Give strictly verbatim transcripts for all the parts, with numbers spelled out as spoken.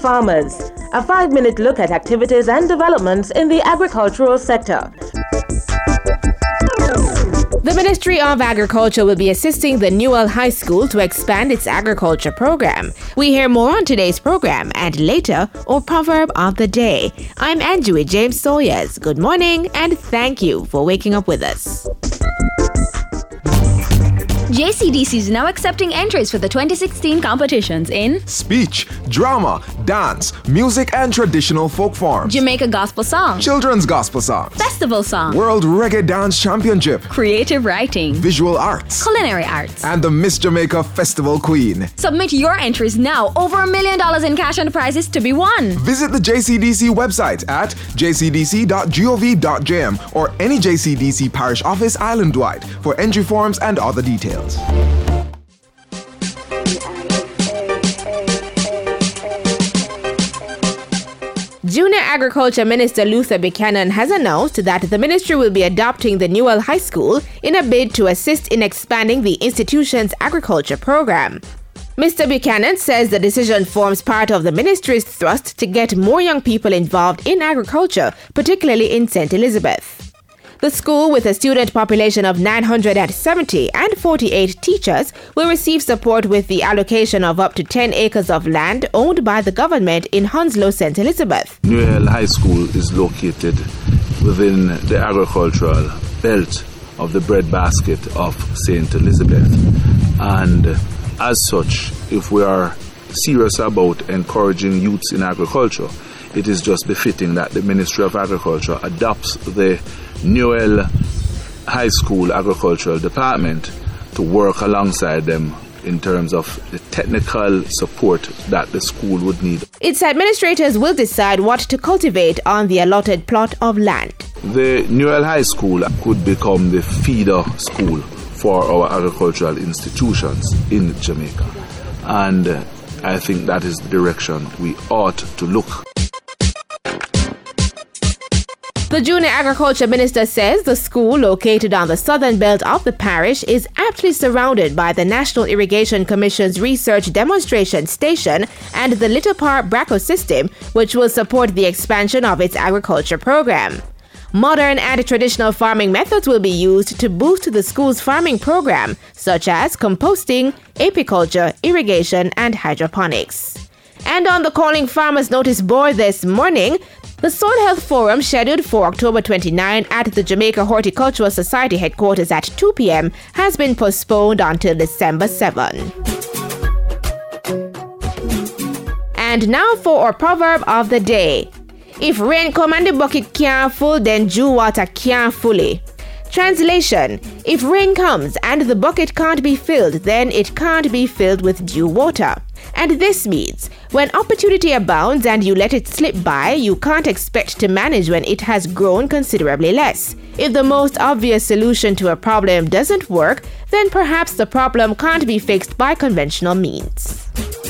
Farmers, a five-minute look at activities and developments in the agricultural sector. The Ministry of Agriculture will be assisting the Newell High School to expand its agriculture program. We hear more on today's program and later, our proverb of the day. I'm Andrew James Sawyers. Good morning and thank you for waking up with us. J C D C is now accepting entries for the twenty sixteen competitions in speech, drama, dance, music and traditional folk forms, Jamaica Gospel Song, Children's Gospel Songs, Festival Song, World Reggae Dance Championship, Creative Writing, Visual Arts, Culinary Arts, and the Miss Jamaica Festival Queen. Submit your entries now. Over a million dollars in cash and prizes to be won. Visit the J C D C website at j c d c dot gov dot j m or any J C D C parish office island-wide for entry forms and other details. Junior Agriculture Minister Luther Buchanan has announced that the ministry will be adopting the Newell High School in a bid to assist in expanding the institution's agriculture program. Mister Buchanan says the decision forms part of the ministry's thrust to get more young people involved in agriculture, particularly in Saint Elizabeth. The school, with a student population of nine hundred seventy and forty-eight teachers, will receive support with the allocation of up to ten acres of land owned by the government in Hounslow, Saint Elizabeth. Newell High School is located within the agricultural belt of the breadbasket of Saint Elizabeth. And as such, if we are serious about encouraging youths in agriculture, it is just befitting that the Ministry of Agriculture adopts the Newell High School Agricultural Department to work alongside them in terms of the technical support that the school would need. Its administrators will decide what to cultivate on the allotted plot of land. The Newell High School could become the feeder school for our agricultural institutions in Jamaica. And I think that is the direction we ought to look. The Junior Agriculture Minister says the school, located on the southern belt of the parish, is aptly surrounded by the National Irrigation Commission's Research Demonstration Station and the Little Park Bracco system, which will support the expansion of its agriculture program. Modern and traditional farming methods will be used to boost the school's farming program, such as composting, apiculture, irrigation, and hydroponics. And on the Calling Farmers notice board this morning, the Soil Health Forum, scheduled for October twenty-ninth at the Jamaica Horticultural Society headquarters at two p.m., has been postponed until December seventh. And now for our proverb of the day. If rain come and the bucket can't full, then dew water can't fully. Translation: if rain comes and the bucket can't be filled, then it can't be filled with dew water. And this means, when opportunity abounds and you let it slip by, you can't expect to manage when it has grown considerably less. If the most obvious solution to a problem doesn't work, then perhaps the problem can't be fixed by conventional means.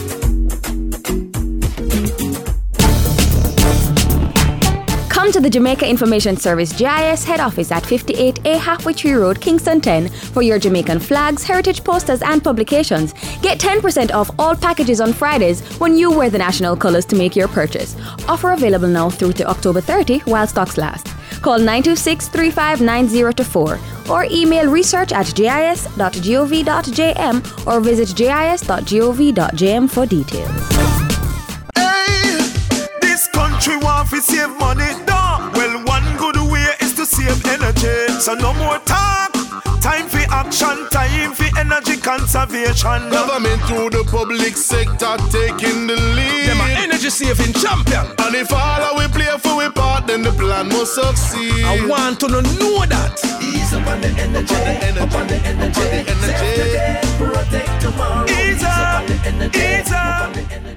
Come to the Jamaica Information Service J I S head office at fifty-eight A Halfway Tree Road, Kingston ten for your Jamaican flags, heritage posters and publications. Get ten percent off all packages on Fridays when you wear the national colours to make your purchase. Offer available now through to October thirtieth while stocks last. Call nine two six, three five nine zero two four or email research at j i s dot gov dot j m or visit j i s dot gov dot j m for details. Hey, this country want to save money. Well, one good way is to save energy. So no more talk. Time for action, time for energy conservation. Government through the public sector taking the lead. Them are energy saving champion. And if all we play for we part, then the plan must succeed. I want to know that. Ease up on the energy, up on the energy, energy. Today, protect tomorrow. Ease up, ease up.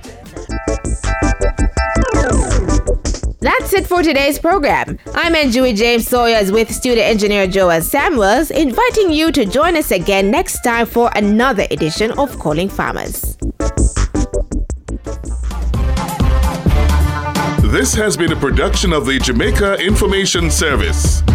That's it for today's program. I'm Andrew James Sawyers with studio engineer Joel Samuels, inviting you to join us again next time for another edition of Calling Farmers. This has been a production of the Jamaica Information Service.